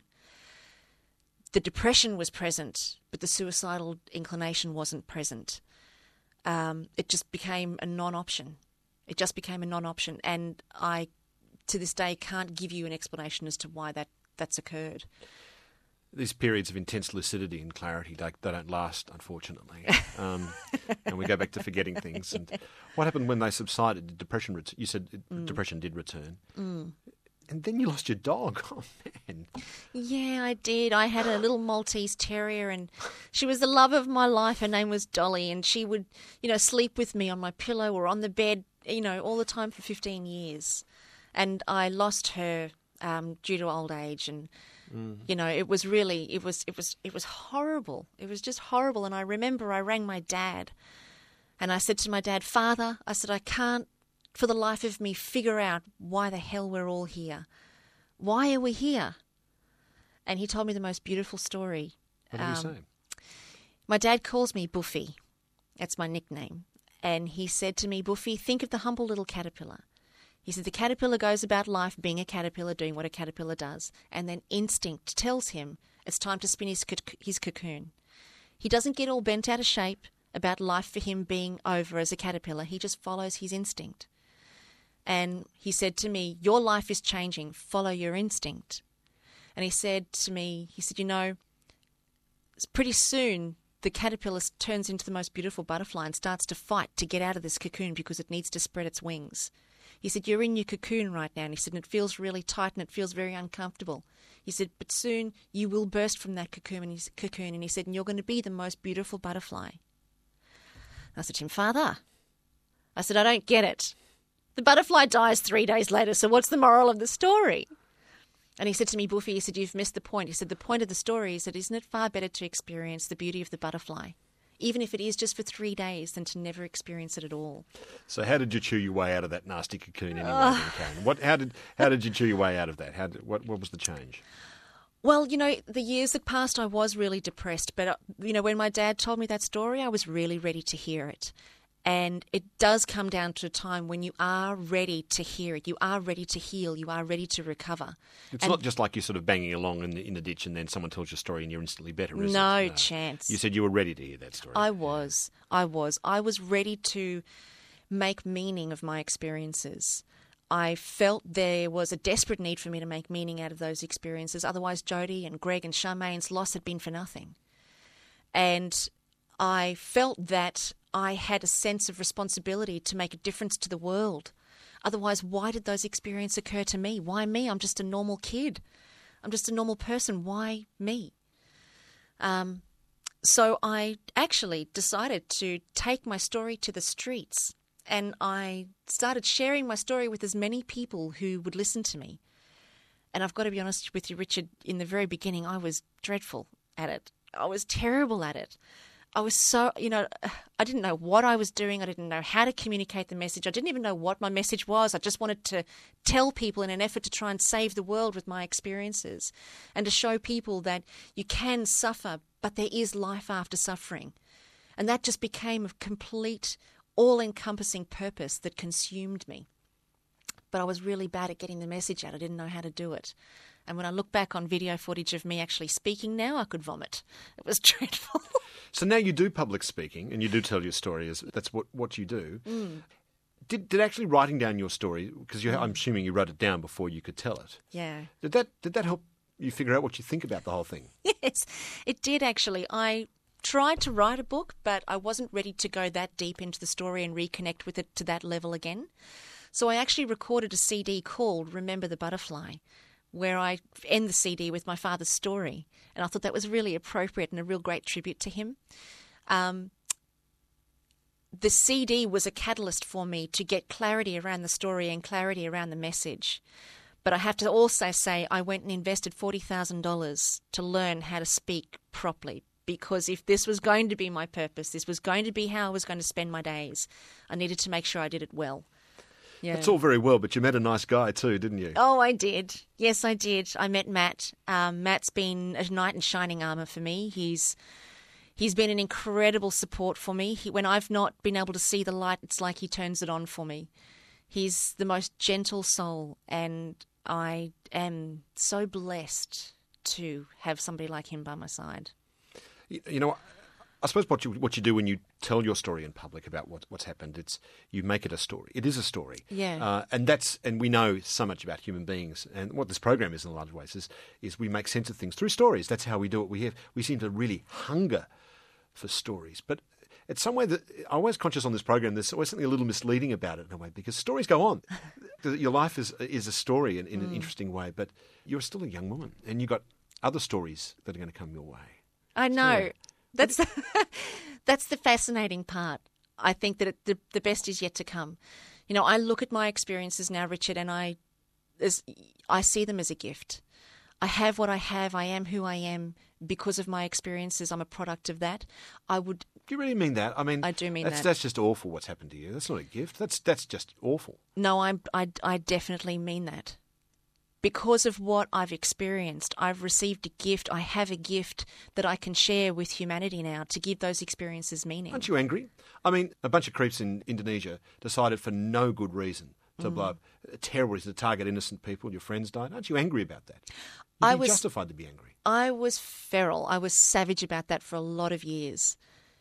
The depression was present, but the suicidal inclination wasn't present. Um, it just became a non-option. It just became a non-option. And I, to this day, can't give you an explanation as to why that, that's occurred. These periods of intense lucidity and clarity, they, they don't last, unfortunately. Um, and we go back to forgetting things. And what happened when they subsided? Did depression ret- you said it, Mm. depression did return. Mm. And then you lost your dog. Oh, man. Yeah, I did. I had a little Maltese terrier, and she was the love of my life. Her name was Dolly, and she would, you know, sleep with me on my pillow or on the bed, you know, all the time for fifteen years. And I lost her um, due to old age, and mm. you know, it was really, it was, it was, it was horrible. It was just horrible. And I remember I rang my dad, and I said to my dad, "Father," I said, "I can't, for the life of me, figure out why the hell we're all here. Why are we here?" And he told me the most beautiful story. What did um, he say? My dad calls me Buffy. That's my nickname. And he said to me, "Buffy, think of the humble little caterpillar." He said the caterpillar goes about life being a caterpillar, doing what a caterpillar does, and then instinct tells him it's time to spin his, his cocoon. He doesn't get all bent out of shape about life for him being over as a caterpillar. He just follows his instinct. And he said to me, "Your life is changing. Follow your instinct." And he said to me, he said, "You know, pretty soon the caterpillar turns into the most beautiful butterfly and starts to fight to get out of this cocoon because it needs to spread its wings. He said, you're in your cocoon right now. And he said, and it feels really tight and it feels very uncomfortable. He said, but soon you will burst from that cocoon. And he, cocoon. And he said, and you're going to be the most beautiful butterfly. I said to him, Father, I said, I don't get it. The butterfly dies three days later, so what's the moral of the story? And he said to me, Buffy, he said, you've missed the point. He said, the point of the story is that isn't it far better to experience the beauty of the butterfly, even if it is just for three days, than to never experience it at all? So how did you chew your way out of that nasty cocoon anyway, then, Karen? What, how did how did you chew your way out of that? How did, what, what was the change? Well, you know, the years that passed, I was really depressed. But, uh, you know, when my dad told me that story, I was really ready to hear it. And it does come down to a time when you are ready to hear it. You are ready to heal. You are ready to recover. It's and not just like you're sort of banging along in the, in the ditch and then someone tells your story and you're instantly better, is no it? No chance. You said you were ready to hear that story. I was. I was. I was ready to make meaning of my experiences. I felt there was a desperate need for me to make meaning out of those experiences. Otherwise, Jodie and Greg and Charmaine's loss had been for nothing. And I felt that I had a sense of responsibility to make a difference to the world. Otherwise, why did those experiences occur to me? Why me? I'm just a normal kid. I'm just a normal person. Why me? Um, so I actually decided to take my story to the streets, and I started sharing my story with as many people who would listen to me. And I've got to be honest with you, Richard, in the very beginning, I was dreadful at it. I was terrible at it. I was so, you know, I didn't know what I was doing. I didn't know how to communicate the message. I didn't even know what my message was. I just wanted to tell people in an effort to try and save the world with my experiences and to show people that you can suffer, but there is life after suffering. And that just became a complete, all-encompassing purpose that consumed me. But I was really bad at getting the message out. I didn't know how to do it. And when I look back on video footage of me actually speaking now, I could vomit. It was dreadful. So now you do public speaking and you do tell your story. As that's what, what you do. Mm. Did did actually writing down your story, because mm. I'm assuming you wrote it down before you could tell it. Yeah. Did that did that help you figure out what you think about the whole thing? Yes, it did actually. I tried to write a book, but I wasn't ready to go that deep into the story and reconnect with it to that level again. So I actually recorded a C D called Remember the Butterfly, where I end the C D with my father's story. And I thought that was really appropriate and a real great tribute to him. Um, the C D was a catalyst for me to get clarity around the story and clarity around the message. But I have to also say I went and invested forty thousand dollars to learn how to speak properly, because if this was going to be my purpose, this was going to be how I was going to spend my days, I needed to make sure I did it well. Yeah. That's all very well, but you met a nice guy too, didn't you? Oh, I did. Yes, I did. I met Matt. Um, Matt's been a knight in shining armour for me. He's he's been an incredible support for me. He, when I've not been able to see the light, it's like he turns it on for me. He's the most gentle soul, and I am so blessed to have somebody like him by my side. You, you know, I suppose what you what you do when you tell your story in public about what, what's happened, it's you make it a story. It is a story, yeah. Uh, and that's and we know so much about human beings, and what this program is in a lot of ways is is we make sense of things through stories. That's how we do it. We have we seem to really hunger for stories, but it's some way that I'm always conscious on this program. There's always something a little misleading about it in a way, because stories go on. Your life is is a story in, in mm. an interesting way, but you're still a young woman, and you've got other stories that are going to come your way. I know. So, That's that's the fascinating part. I think that it, the the best is yet to come. You know, I look at my experiences now, Richard, and I as I see them as a gift. I have what I have. I am who I am because of my experiences. I'm a product of that. I would. Do you really mean that? I mean, I do mean that's, that. That's just awful. What's happened to you? That's not a gift. That's that's just awful. No, I I I definitely mean that. Because of what I've experienced, I've received a gift. I have a gift that I can share with humanity now to give those experiences meaning. Aren't you angry? I mean, a bunch of creeps in Indonesia decided for no good reason to Mm. blow up a terrorist to target innocent people. Your friends died. Aren't you angry about that? You'd I be was justified to be angry. I was feral. I was savage about that for a lot of years.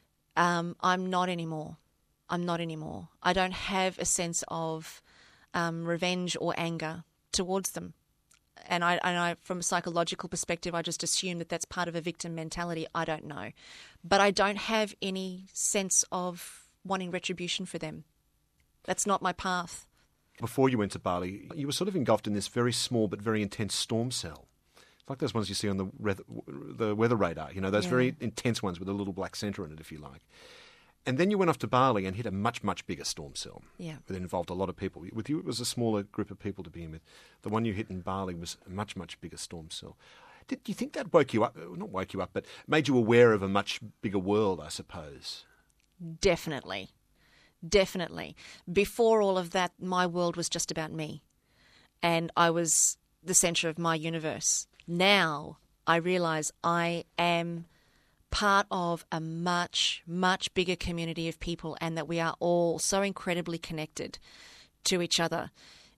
Um, I'm not anymore. I'm not anymore. I don't have a sense of um, revenge or anger towards them. and I, and I, from a psychological perspective, I just assume that that's part of a victim mentality. I don't know. But I don't have any sense of wanting retribution for them. That's not my path. Before you went to Bali, you were sort of engulfed in this very small but very intense storm cell. It's like those ones you see on the weather, the weather radar, you know, those yeah. very intense ones with a little black centre in it, if you like. And then you went off to Bali and hit a much, much bigger storm cell. Yeah. That involved a lot of people. With you, it was a smaller group of people to begin with. The one you hit in Bali was a much, much bigger storm cell. Did you think that woke you up? Not woke you up, but made you aware of a much bigger world, I suppose? Definitely. Definitely. Before all of that, my world was just about me. And I was the centre of my universe. Now I realise I am part of a much, much bigger community of people, and that we are all so incredibly connected to each other.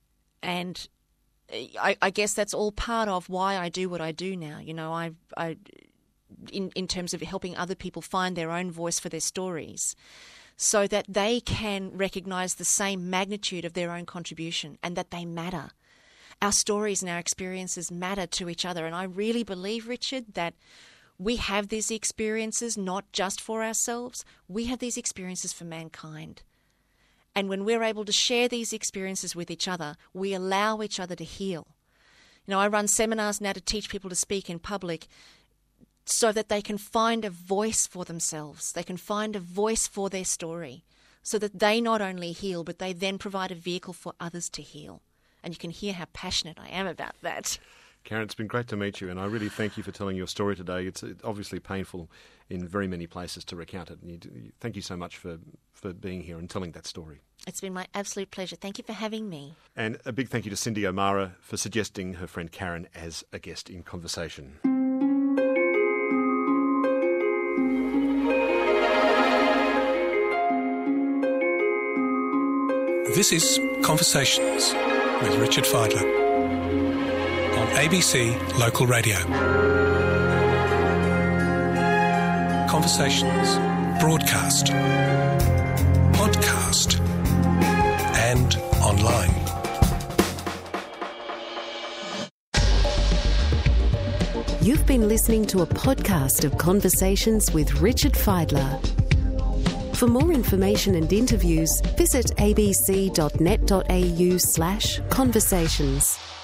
And I, I guess that's all part of why I do what I do now. You know, I, I in, in terms of helping other people find their own voice for their stories, so that they can recognise the same magnitude of their own contribution and that they matter. Our stories and our experiences matter to each other. And I really believe, Richard, that we have these experiences not just for ourselves. We have these experiences for mankind. And when we're able to share these experiences with each other, we allow each other to heal. You know, I run seminars now to teach people to speak in public so that they can find a voice for themselves. They can find a voice for their story, so that they not only heal, but they then provide a vehicle for others to heal. And you can hear how passionate I am about that. Karen, it's been great to meet you, and I really thank you for telling your story today. It's obviously painful in very many places to recount it. And you, thank you so much for, for being here and telling that story. It's been my absolute pleasure. Thank you for having me. And a big thank you to Cindy O'Mara for suggesting her friend Karen as a guest in Conversation. This is Conversations with Richard Fidler on A B C Local Radio. Conversations, broadcast, podcast, and online. You've been listening to a podcast of Conversations with Richard Fidler. For more information and interviews, visit abc.net.au slash conversations.